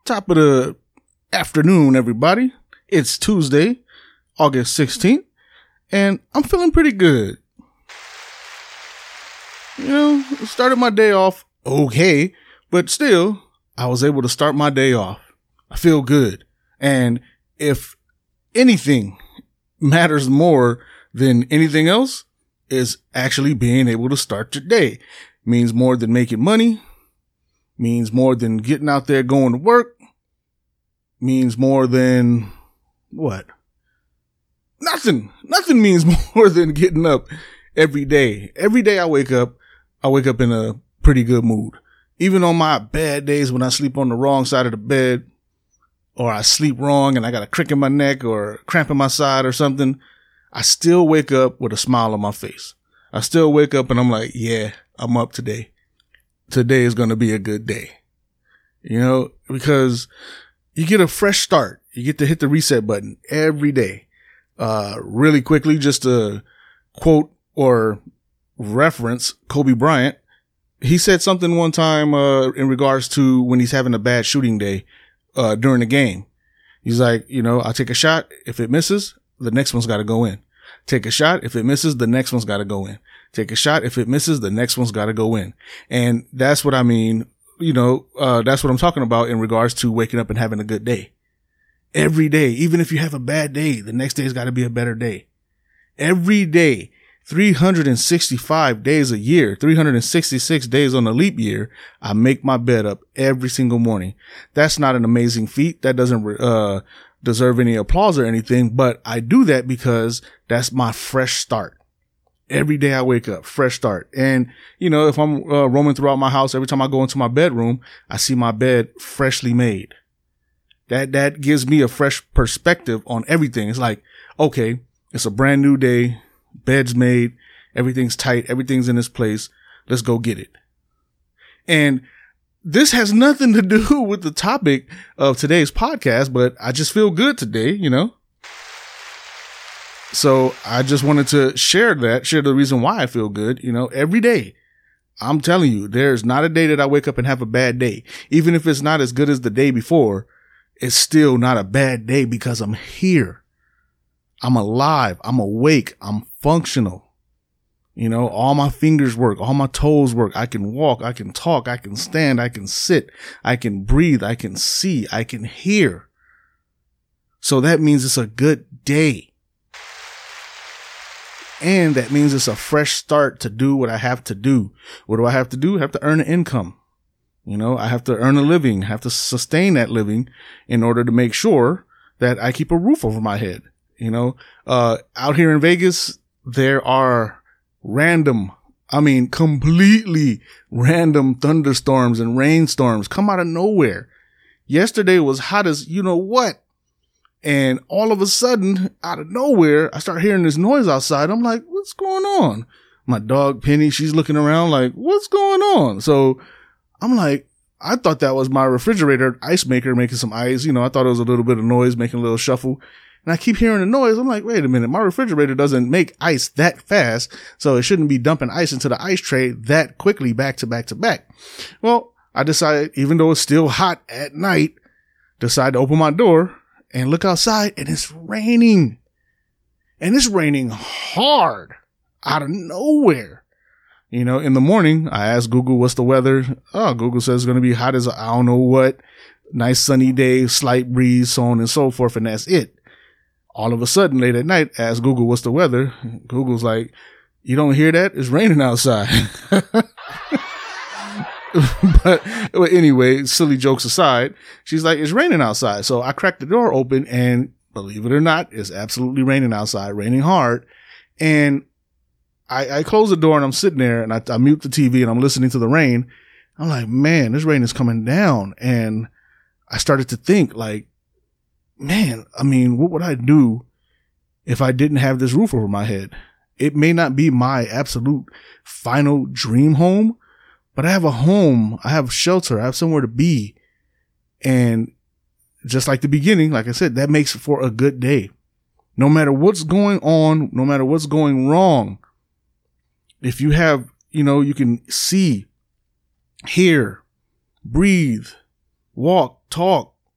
Top of the afternoon, everybody. It's Tuesday, August 16th, and I'm feeling pretty good. Started my day off okay, but still, I was able to start my day off. I feel good. And if anything matters more than anything else, is actually being able to start your day. Means more than making money. Means more than getting out there going to work. Means more than what? Nothing. Nothing means more than getting up every day. Every day I wake up in a pretty good mood. Even on my bad days when I sleep on the wrong side of the bed, or I sleep wrong and I got a crick in my neck or a cramp in my side or something, I still wake up with a smile on my face. I still wake up and I'm like, yeah, I'm up today. Today is going to be a good day. Because you get a fresh start. You get to hit the reset button every day. Really quickly, just to quote or reference Kobe Bryant. He said something one time, in regards to when he's having a bad shooting day, during the game. He's like, I'll take a shot. If it misses, the next one's got to go in. Take a shot. If it misses, the next one's got to go in. Take a shot. If it misses, the next one's got to go in. And that's what I mean. That's what I'm talking about in regards to waking up and having a good day. Every day, even if you have a bad day, the next day's got to be a better day. Every day, 365 days a year, 366 days on a leap year, I make my bed up every single morning. That's not an amazing feat. That doesn't deserve any applause or anything, but I do that because that's my fresh start. Every day I wake up, fresh start. And, if I'm roaming throughout my house, every time I go into my bedroom, I see my bed freshly made. That gives me a fresh perspective on everything. It's like, okay, it's a brand new day. Bed's made. Everything's tight. Everything's in its place. Let's go get it. And this has nothing to do with the topic of today's podcast, but I just feel good today, So I just wanted to share the reason why I feel good, every day. I'm telling you, there's not a day that I wake up and have a bad day. Even if it's not as good as the day before, it's still not a bad day because I'm here. I'm alive. I'm awake. I'm functional. All my fingers work. All my toes work. I can walk. I can talk. I can stand. I can sit. I can breathe. I can see. I can hear. So that means it's a good day. And that means it's a fresh start to do what I have to do. What do I have to do? I have to earn an income. I have to earn a living, have to sustain that living in order to make sure that I keep a roof over my head. Out here in Vegas, there are completely random thunderstorms and rainstorms come out of nowhere. Yesterday was hot as what? And all of a sudden, out of nowhere, I start hearing this noise outside. I'm like, what's going on? My dog, Penny, she's looking around like, what's going on? So I'm like, I thought that was my refrigerator ice maker making some ice. I thought it was a little bit of noise, making a little shuffle. And I keep hearing the noise. I'm like, wait a minute. My refrigerator doesn't make ice that fast. So it shouldn't be dumping ice into the ice tray that quickly back to back to back. Well, I decided, even though it's still hot at night, decide to open my door and look outside, and it's raining. And it's raining hard out of nowhere. In the morning, I asked Google, what's the weather? Oh, Google says it's going to be hot as I don't know what. Nice sunny day, slight breeze, so on and so forth. And that's it. All of a sudden, late at night, I asked Google, what's the weather? Google's like, you don't hear that? It's raining outside. But anyway, silly jokes aside, she's like, it's raining outside. So I cracked the door open, and believe it or not, it's absolutely raining outside, raining hard. And I close the door and I'm sitting there and I mute the TV and I'm listening to the rain. I'm like, man, this rain is coming down. And I started to think like, man, what would I do if I didn't have this roof over my head? It may not be my absolute final dream home, but I have a home. I have shelter. I have somewhere to be. And just like the beginning, like I said, that makes for a good day. No matter what's going on, no matter what's going wrong, if you have, you can see, hear, breathe, walk, talk,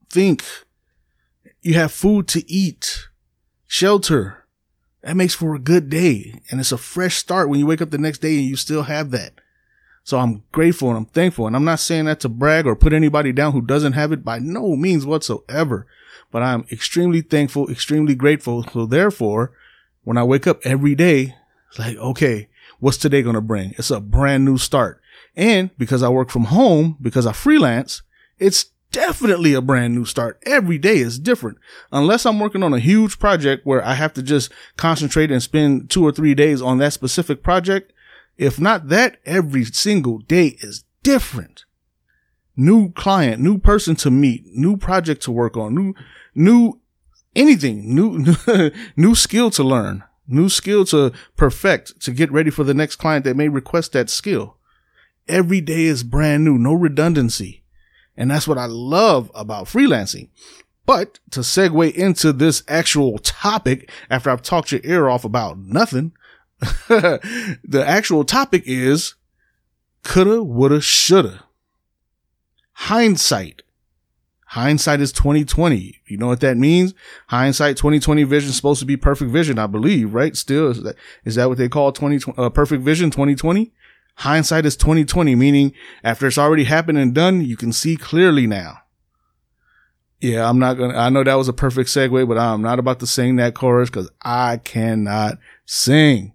think. You have food to eat, shelter. That makes for a good day. And it's a fresh start when you wake up the next day and you still have that. So I'm grateful and I'm thankful. And I'm not saying that to brag or put anybody down who doesn't have it, by no means whatsoever. But I'm extremely thankful, extremely grateful. So therefore, when I wake up every day, it's like, okay, what's today going to bring? It's a brand new start. And because I work from home, because I freelance, it's definitely a brand new start. Every day is different. Unless I'm working on a huge project where I have to just concentrate and spend 2 or 3 days on that specific project. If not that, every single day is different. New client, new person to meet, new project to work on, new anything, new skill to learn, new skill to perfect, to get ready for the next client that may request that skill. Every day is brand new, no redundancy. And that's what I love about freelancing. But to segue into this actual topic, after I've talked your ear off about nothing, the actual topic is coulda, woulda, shoulda. Hindsight. Hindsight is 2020. You know what that means? Hindsight 2020 vision is supposed to be perfect vision, I believe, right? Still, is that what they call perfect vision 2020? Hindsight is 2020, meaning after it's already happened and done, you can see clearly now. Yeah, I know that was a perfect segue, but I'm not about to sing that chorus because I cannot sing.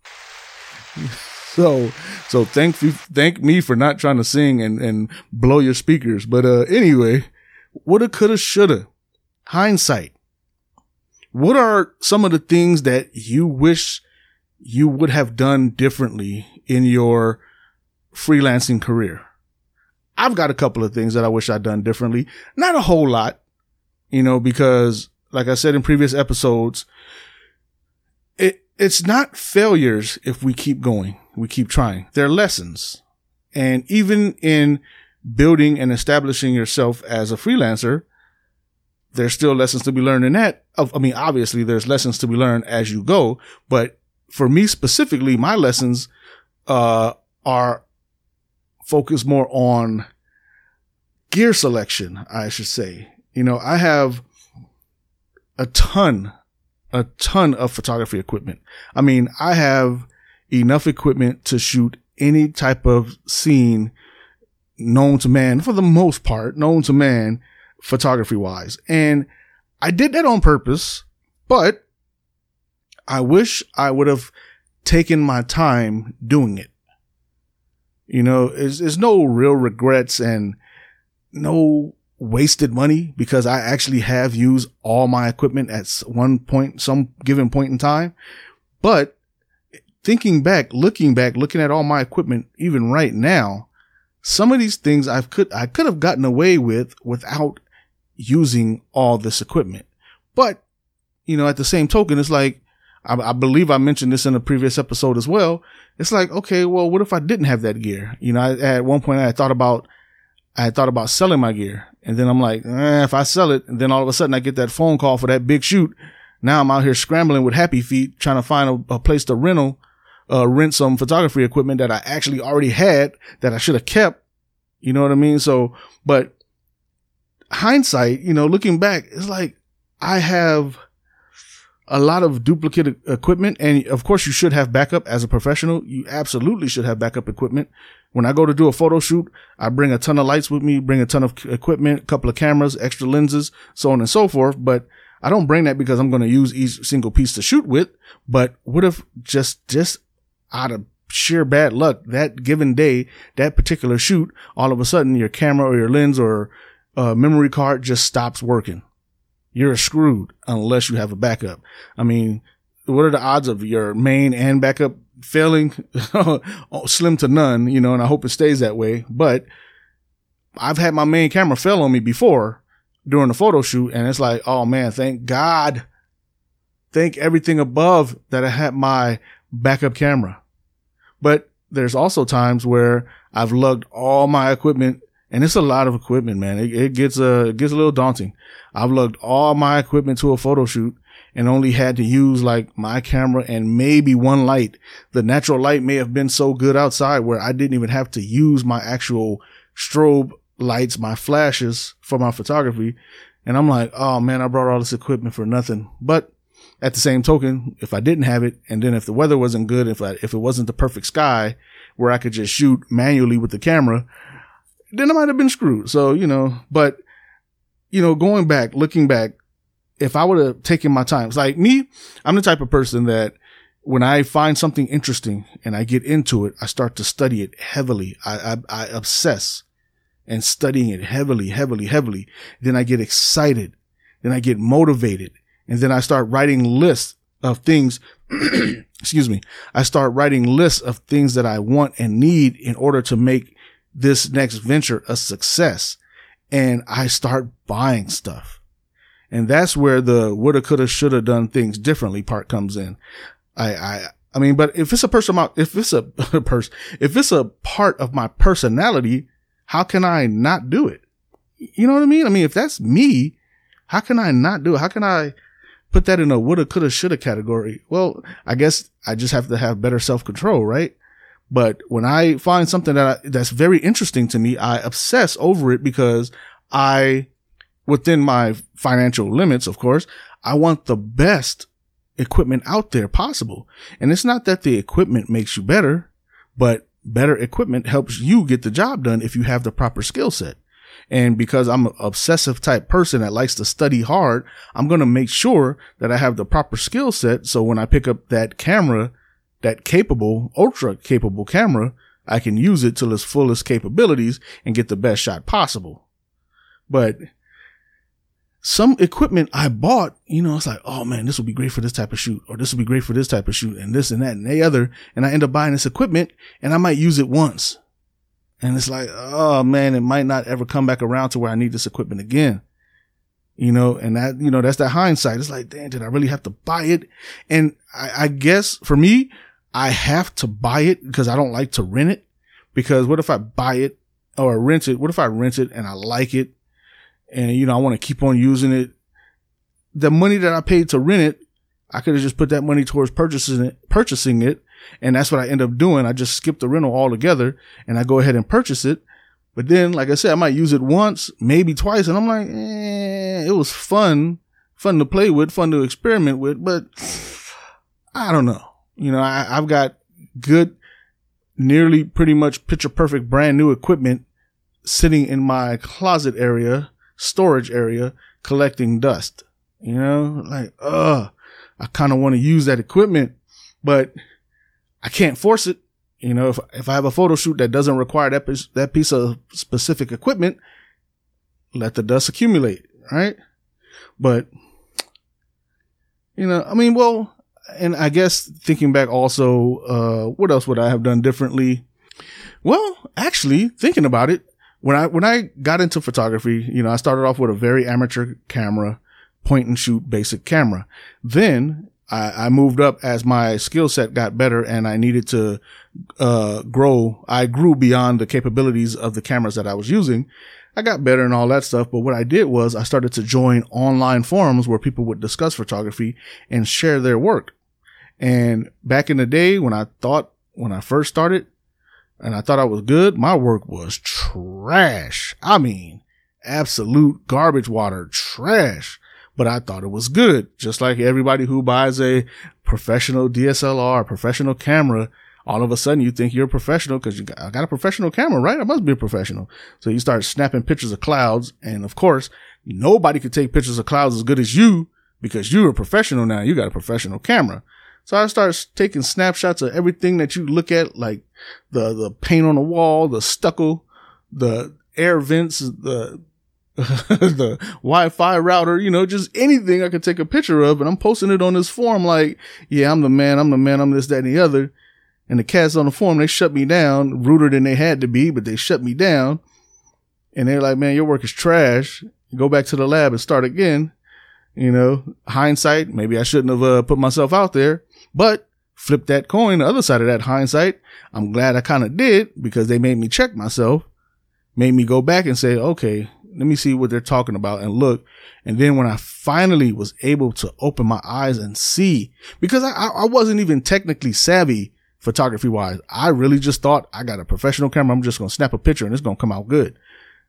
So thank me for not trying to sing and blow your speakers. But, anyway, woulda, coulda, shoulda. Hindsight. What are some of the things that you wish you would have done differently in your freelancing career? I've got a couple of things that I wish I'd done differently. Not a whole lot, because like I said in previous episodes, it's not failures if we keep going, we keep trying. They're lessons. And even in building and establishing yourself as a freelancer, there's still lessons to be learned in that. Obviously there's lessons to be learned as you go, but for me specifically, my lessons, are focused more on gear selection, I should say. I have a ton of photography equipment. I have enough equipment to shoot any type of scene known to man, for the most part, photography wise. And I did that on purpose, but I wish I would have taken my time doing it. There's no real regrets and no wasted money because I actually have used all my equipment at some given point in time. But looking back, looking at all my equipment, even right now, some of these things I could have gotten away with without using all this equipment. But, at the same token, it's like, I believe I mentioned this in a previous episode as well. It's like, okay, well, what if I didn't have that gear? At one point I had thought about selling my gear, and then I'm like, if I sell it, and then all of a sudden I get that phone call for that big shoot. Now I'm out here scrambling with happy feet, trying to find a place to rent some photography equipment that I actually already had that I should have kept. You know what I mean? So, but hindsight, looking back, it's like I have a lot of duplicate equipment. And of course you should have backup as a professional. You absolutely should have backup equipment. When I go to do a photo shoot, I bring a ton of lights with me, bring a ton of equipment, a couple of cameras, extra lenses, so on and so forth. But I don't bring that because I'm going to use each single piece to shoot with. But what if just out of sheer bad luck, that given day, that particular shoot, all of a sudden your camera or your lens or memory card just stops working? You're screwed unless you have a backup. What are the odds of your main and backup failing? Slim to none, and I hope it stays that way. But I've had my main camera fail on me before during a photo shoot, and it's like, oh man, thank God. Thank everything above that I had my backup camera. But there's also times where I've lugged all my equipment, and it's a lot of equipment, man. It gets a little daunting. I've lugged all my equipment to a photo shoot and only had to use like my camera and maybe one light. The natural light may have been so good outside where I didn't even have to use my actual strobe lights, my flashes for my photography. And I'm like, oh man, I brought all this equipment for nothing. But at the same token, if I didn't have it, and then if the weather wasn't good, if it wasn't the perfect sky where I could just shoot manually with the camera, then I might have been screwed. So, but, looking back, if I would have taken my time, it's like me, I'm the type of person that when I find something interesting and I get into it, I start to study it heavily. I obsess and studying it heavily. Then I get excited. Then I get motivated. And then I start writing lists of things. Excuse me. I start writing lists of things that I want and need in order to make this next venture a success. And I start buying stuff. And that's where the woulda, coulda, shoulda done things differently part comes in. But if it's if it's a part of my personality, how can I not do it? You know what I mean? I mean, if that's me, how can I not do it? How can I put that in a woulda, coulda, shoulda category? Well, I guess I just have to have better self-control, right? But when I find something that's very interesting to me, I obsess over it because within my financial limits, of course, I want the best equipment out there possible. And it's not that the equipment makes you better, but better equipment helps you get the job done if you have the proper skill set. And because I'm an obsessive type person that likes to study hard, I'm going to make sure that I have the proper skill set. So when I pick up that camera, that capable, ultra capable camera, I can use it to its fullest capabilities and get the best shot possible. But some equipment I bought, it's like, oh man, this will be great for this type of shoot, or this will be great for this type of shoot, and this and that and the other. And I end up buying this equipment and I might use it once. And it's like, oh man, it might not ever come back around to where I need this equipment again. And that, that's that hindsight. It's like, damn, did I really have to buy it? And I guess for me, I have to buy it because I don't like to rent it. Because what if I buy it or rent it? What if I rent it and I like it? And, I want to keep on using it. The money that I paid to rent it, I could have just put that money towards purchasing it. And that's what I end up doing. I just skip the rental altogether and I go ahead and purchase it. But then, like I said, I might use it once, maybe twice. And I'm like, it was fun to play with, fun to experiment with, but I don't know. I've got good, nearly pretty much picture perfect brand new equipment sitting in my closet area, storage area, collecting dust. I kind of want to use that equipment, but I can't force it. If I have a photo shoot that doesn't require that piece of specific equipment, let the dust accumulate, right? But, and I guess thinking back also, what else would I have done differently? Well, actually thinking about it, when I got into photography, I started off with a very amateur camera, point and shoot basic camera. Then I moved up as my skill set got better and I needed to, grow. I grew beyond the capabilities of the cameras that I was using. I got better and all that stuff. But what I did was I started to join online forums where people would discuss photography and share their work. And back in the day when I first started and I thought I was good, my work was trash. I mean, absolute garbage water trash. But I thought it was good. Just like everybody who buys a professional DSLR, professional camera, all of a sudden you think you're a professional because I got a professional camera, right? I must be a professional. So you start snapping pictures of clouds. And of course, nobody could take pictures of clouds as good as you because you're a professional now. You got a professional camera. So I started taking snapshots of everything that you look at, like the paint on the wall, the stucco, the air vents, the the Wi-Fi router, just anything I could take a picture of. And I'm posting it on this forum like, yeah, I'm the man, I'm this, that, and the other. And the cats on the forum, they shut me down, ruder than they had to be, but they shut me down. And they're like, man, your work is trash. Go back to the lab and start again. Hindsight, maybe I shouldn't have put myself out there, but flip that coin. The other side of that hindsight, I'm glad I kind of did because they made me check myself, made me go back and say, okay, let me see what they're talking about and look. And then when I finally was able to open my eyes and see, because I wasn't even technically savvy photography wise. I really just thought I got a professional camera. I'm just going to snap a picture and it's going to come out good.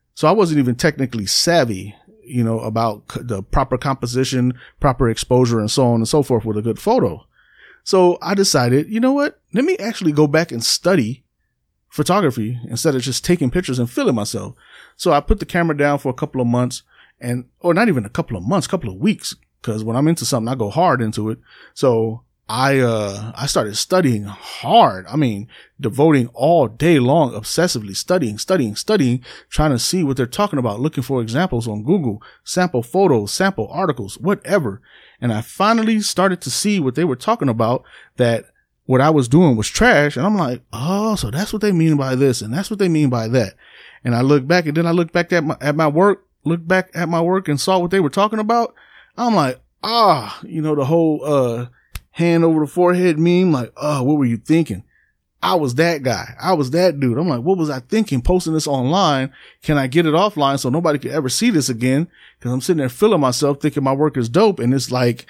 So I wasn't even technically savvy, about the proper composition, proper exposure, and so on and so forth with a good photo. So I decided, you know what? Let me actually go back and study photography instead of just taking pictures and feeling myself. So I put the camera down for a couple of months or not even a couple of months, couple of weeks. Cause when I'm into something, I go hard into it. So I started studying hard. I mean, devoting all day long, obsessively studying, trying to see what they're talking about, looking for examples on Google, sample photos, sample articles, whatever. And I finally started to see what they were talking about, that what I was doing was trash. And I'm like, oh, so that's what they mean by this. And that's what they mean by that. And I look back, and then I look back at my work and saw what they were talking about. I'm like, the whole, hand over the forehead meme, like, what were you thinking? I was that guy. I was that dude. I'm like, what was I thinking? Posting this online. Can I get it offline so nobody could ever see this again? Cause I'm sitting there feeling myself thinking my work is dope. And it's like,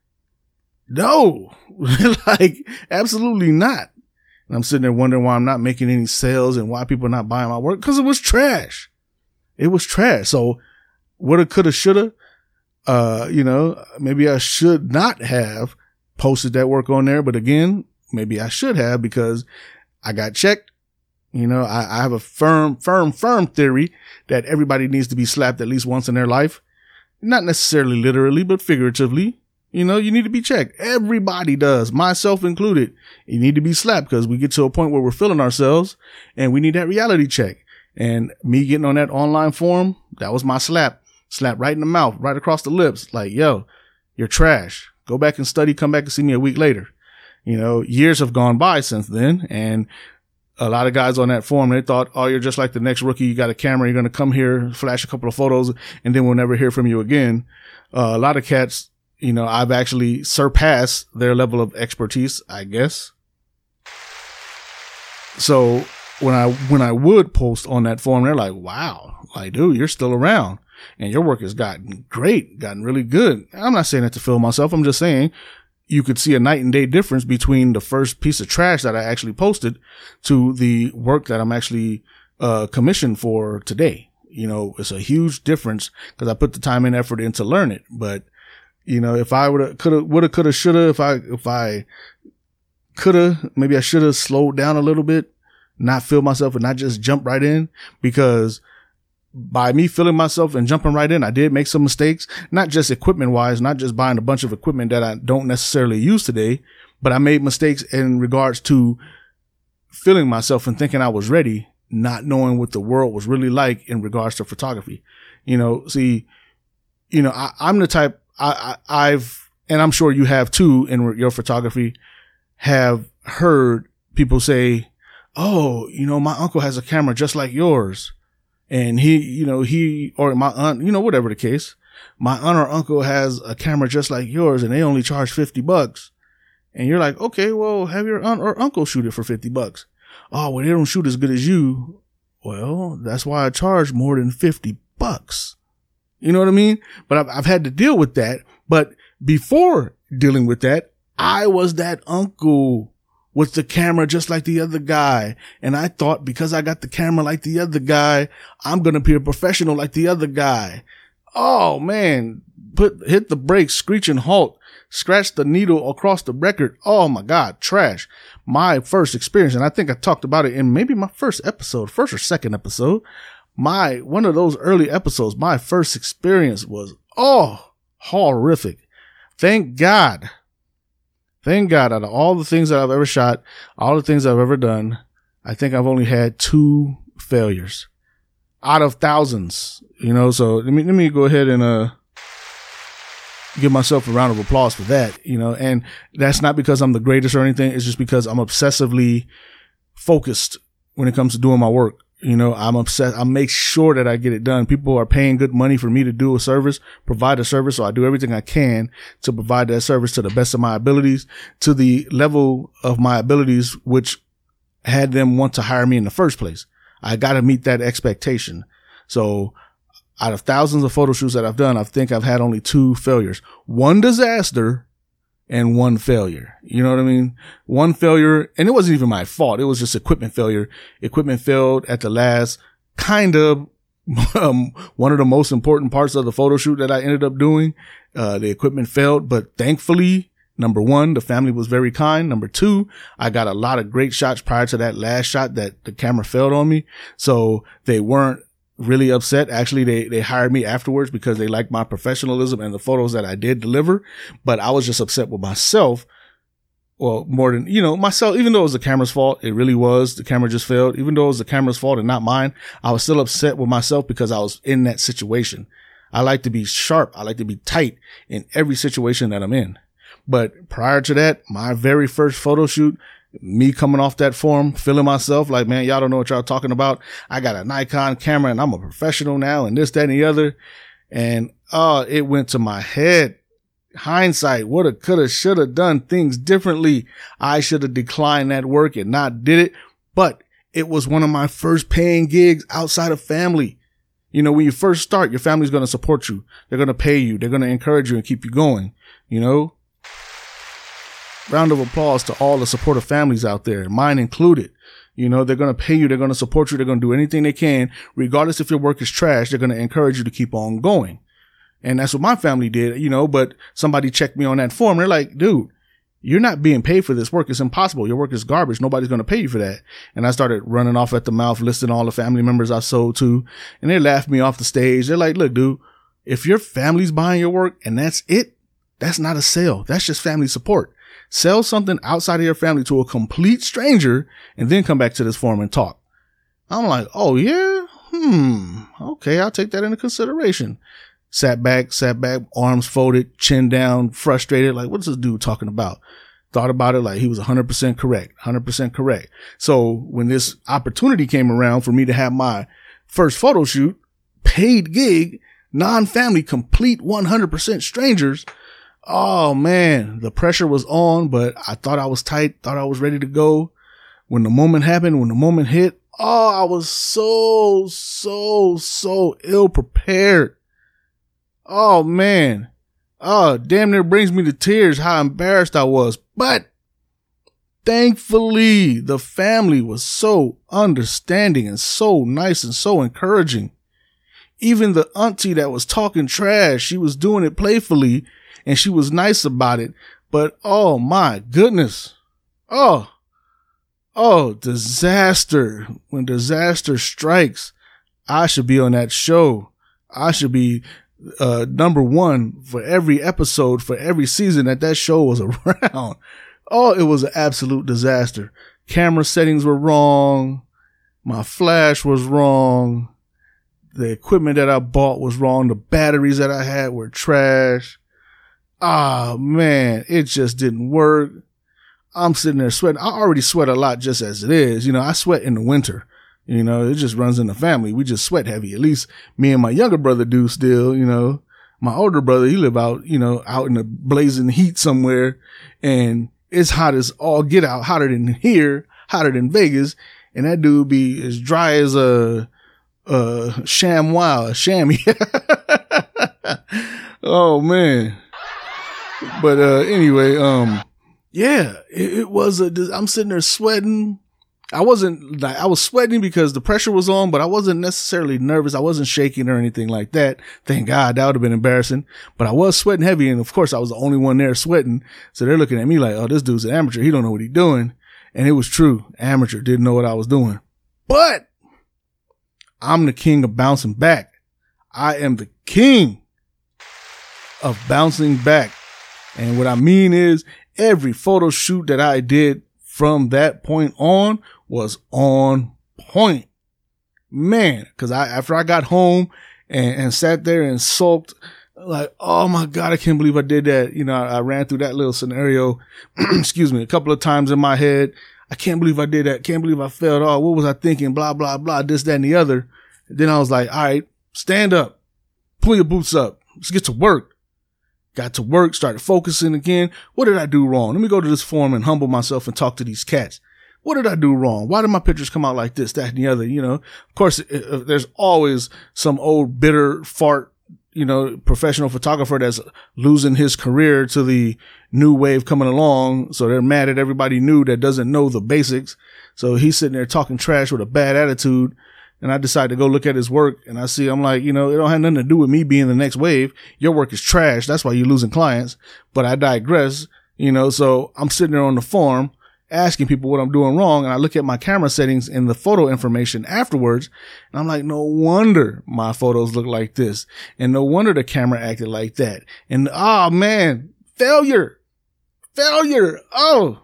no, like absolutely not. And I'm sitting there wondering why I'm not making any sales and why people are not buying my work. Cause it was trash. It was trash. So woulda, coulda, shoulda, maybe I should not have posted that work on there, but again, maybe I should have, because I got checked. I have a firm theory that everybody needs to be slapped at least once in their life. Not necessarily literally, but figuratively. You need to be checked. Everybody does, myself included. You need to be slapped, because we get to a point where we're feeling ourselves and we need that reality check. And me getting on that online forum, that was my slap right in the mouth, right across the lips. Like, yo, you're trash. Go back and study, come back and see me a week later. Years have gone by since then. And a lot of guys on that forum, they thought, oh, you're just like the next rookie. You got a camera. You're going to come here, flash a couple of photos, and then we'll never hear from you again. A lot of cats, I've actually surpassed their level of expertise, I guess. So when I would post on that forum, they're like, wow, like, dude, you're still around. And your work has gotten great, gotten really good. I'm not saying that to feel myself. I'm just saying you could see a night and day difference between the first piece of trash that I actually posted to the work that I'm actually commissioned for today. It's a huge difference because I put the time and effort in to learn it. But, if I woulda, shoulda, if I coulda, maybe I should have slowed down a little bit, not feel myself and not just jump right in, because by me feeling myself and jumping right in, I did make some mistakes, not just equipment wise, not just buying a bunch of equipment that I don't necessarily use today, but I made mistakes in regards to feeling myself and thinking I was ready, not knowing what the world was really like in regards to photography. I'm the type, I've, and I'm sure you have too in your photography, have heard people say, oh, my uncle has a camera just like yours. And he or my aunt, whatever the case, my aunt or uncle has a camera just like yours and they only charge $50. And you're like, okay, well, have your aunt or uncle shoot it for $50. Oh, well, they don't shoot as good as you. Well, that's why I charge more than $50. You know what I mean? But I've had to deal with that. But before dealing with that, I was that uncle with the camera just like the other guy. And I thought because I got the camera like the other guy, I'm going to be a professional like the other guy. Oh man, hit the brakes, screech and halt, scratch the needle across the record. Oh my God, trash. My first experience. And I think I talked about it in maybe my first or second episode. One of those early episodes, my first experience was, horrific. Thank God, out of all the things that I've ever shot, all the things I've ever done, I think I've only had 2 failures out of thousands, so let me go ahead and, give myself a round of applause for that, and that's not because I'm the greatest or anything. It's just because I'm obsessively focused when it comes to doing my work. I'm obsessed. I make sure that I get it done. People are paying good money for me to do a service, provide a service. So I do everything I can to provide that service to the best of my abilities, to the level of my abilities, which had them want to hire me in the first place. I got to meet that expectation. So out of thousands of photo shoots that I've done, I think I've had only 2 failures, 1 disaster and 1 failure. You know what I mean? 1 failure, and it wasn't even my fault. It was just equipment failure. Equipment failed at the last, kind of one of the most important parts of the photo shoot that I ended up doing. The equipment failed, but thankfully, number one, the family was very kind. Number two, I got a lot of great shots prior to that last shot that the camera failed on me. So they weren't really upset. Actually, they hired me afterwards because they liked my professionalism and the photos that I did deliver. But I was just upset with myself. Well, more than, myself, even though it was the camera's fault, it really was. The camera just failed. Even though it was the camera's fault and not mine, I was still upset with myself because I was in that situation. I like to be sharp. I like to be tight in every situation that I'm in. But prior to that, my very first photo shoot, me coming off that forum, feeling myself like, man, y'all don't know what y'all talking about. I got a Nikon camera and I'm a professional now and this, that, and the other. And, it went to my head. Hindsight, woulda, coulda, shoulda done things differently. I should have declined that work and not did it. But it was one of my first paying gigs outside of family. When you first start, your family's going to support you. They're going to pay you. They're going to encourage you and keep you going. Round of applause to all the supportive families out there, mine included. They're going to pay you. They're going to support you. They're going to do anything they can. Regardless if your work is trash, they're going to encourage you to keep on going. And that's what my family did, but somebody checked me on that form. They're like, dude, you're not being paid for this work. It's impossible. Your work is garbage. Nobody's going to pay you for that. And I started running off at the mouth, listing all the family members I sold to, and they laughed me off the stage. They're like, look, dude, if your family's buying your work and that's it, that's not a sale. That's just family support. Sell something outside of your family to a complete stranger and then come back to this forum and talk. I'm like, oh yeah? Okay. I'll take that into consideration. Sat back, arms folded, chin down, frustrated. Like, what's this dude talking about? Thought about it like he was 100% correct. So when this opportunity came around for me to have my first photo shoot, paid gig, non-family, complete 100% strangers, oh man, the pressure was on, but I thought I was tight, thought I was ready to go. When the moment happened, when the moment hit, I was so ill prepared. Oh man. Damn near brings me to tears how embarrassed I was. But thankfully, the family was so understanding and so nice and so encouraging. Even the auntie that was talking trash, she was doing it playfully and she was nice about it. But oh my goodness. Disaster. When disaster strikes, I should be on that show. I should be number one for every episode, for every season that show was around. It was an absolute disaster. Camera settings were wrong. My flash was wrong. The equipment that I bought was wrong. The batteries that I had were trash. Man, it just didn't work. I'm sitting there sweating. I already sweat a lot just as it is. I sweat in the winter. It just runs in the family. We just sweat heavy. At least me and my younger brother do still, my older brother, he live out, out in the blazing heat somewhere, and it's hot as all get out, hotter than here, hotter than Vegas. And that dude be as dry as a chamois, a chamois. Oh man. But, anyway, yeah, it was I'm sitting there sweating. I was sweating because the pressure was on, but I wasn't necessarily nervous. I wasn't shaking or anything like that. Thank God, that would have been embarrassing. But I was sweating heavy, and of course I was the only one there sweating. So they're looking at me like, oh, this dude's an amateur. He don't know what he's doing. And it was true. Amateur, didn't know what I was doing. But I'm the king of bouncing back. I am the king of bouncing back. And what I mean is every photo shoot that I did from that point on was on point, man. Cause after I got home and sat there and sulked like, oh my God, I can't believe I did that. I ran through that little scenario, excuse me, a couple of times in my head. I can't believe I did that. Can't believe I failed. Oh, what was I thinking? Blah, blah, blah, this, that, and the other. And then I was like, all right, stand up, pull your boots up. Let's get to work. Got to work, started focusing again. What did I do wrong? Let me go to this forum and humble myself and talk to these cats. What did I do wrong? Why did my pictures come out like this, that, and the other? Of course, there's always some old bitter fart, professional photographer that's losing his career to the new wave coming along. So they're mad at everybody new that doesn't know the basics. So he's sitting there talking trash with a bad attitude. and I decide to go look at his work, and I'm like, it don't have nothing to do with me being the next wave. Your work is trash. That's why you're losing clients. But I digress, so I'm sitting there on the forum asking people what I'm doing wrong. And I look at my camera settings and the photo information afterwards. And I'm like, no wonder my photos look like this. And no wonder the camera acted like that. And man, failure. Oh,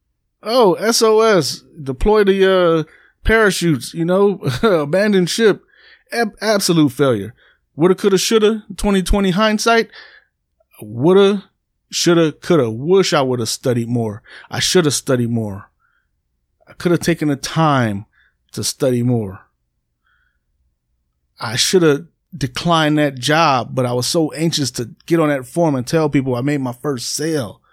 SOS, deploy the, parachutes, abandoned ship, absolute failure. Woulda, coulda, shoulda, 2020 hindsight. Woulda, shoulda, coulda. Wish I would have studied more. I should have studied more. I could have taken the time to study more. I should have declined that job, but I was so anxious to get on that forum and tell people I made my first sale.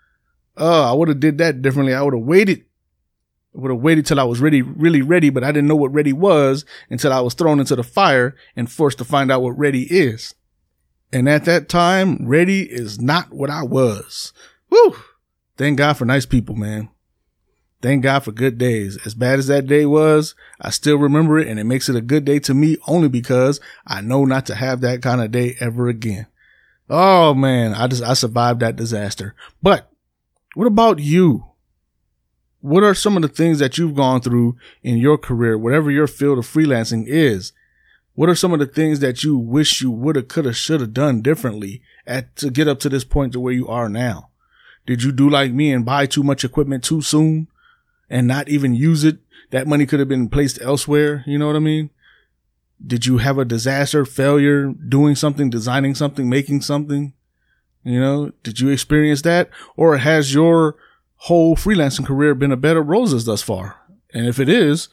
I would have did that differently. I would have waited. I would have waited till I was ready, really ready, but I didn't know what ready was until I was thrown into the fire and forced to find out what ready is. And at that time, ready is not what I was. Woo! Thank God for nice people, man. Thank God for good days. As bad as that day was, I still remember it, and it makes it a good day to me only because I know not to have that kind of day ever again. Oh man, I survived that disaster. But what about you? What are some of the things that you've gone through in your career, whatever your field of freelancing is? What are some of the things that you wish you woulda, coulda, shoulda done differently to get up to this point to where you are now? Did you do like me and buy too much equipment too soon and not even use it? That money could have been placed elsewhere. You know what I mean? Did you have a disaster, failure, doing something, designing something, making something? Did you experience that? Or has your whole freelancing career been a bed of roses thus far? And if it is,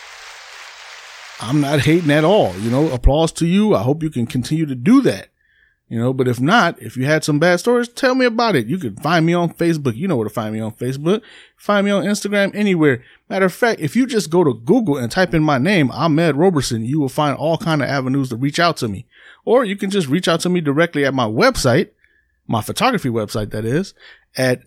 I'm not hating at all. Applause to you. I hope you can continue to do that. But if not, if you had some bad stories, tell me about it. You can find me on Facebook. You know where to find me on Facebook. Find me on Instagram, anywhere. Matter of fact, if you just go to Google and type in my name, Ahmed Roberson, you will find all kind of avenues to reach out to me. Or you can just reach out to me directly at my website, my photography website, that is, at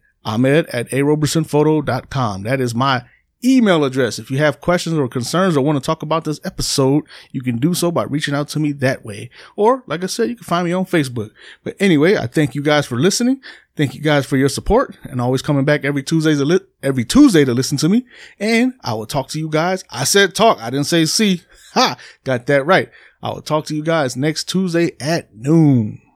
Ahmed@arobersonphoto.com. That is my email address. If you have questions or concerns or want to talk about this episode, you can do so by reaching out to me that way. Or, like I said, you can find me on Facebook. But anyway, I thank you guys for listening. Thank you guys for your support and always coming back every Tuesday to listen to me. And I will talk to you guys. I said talk. I didn't say see. Ha! Got that right. I will talk to you guys next Tuesday at noon.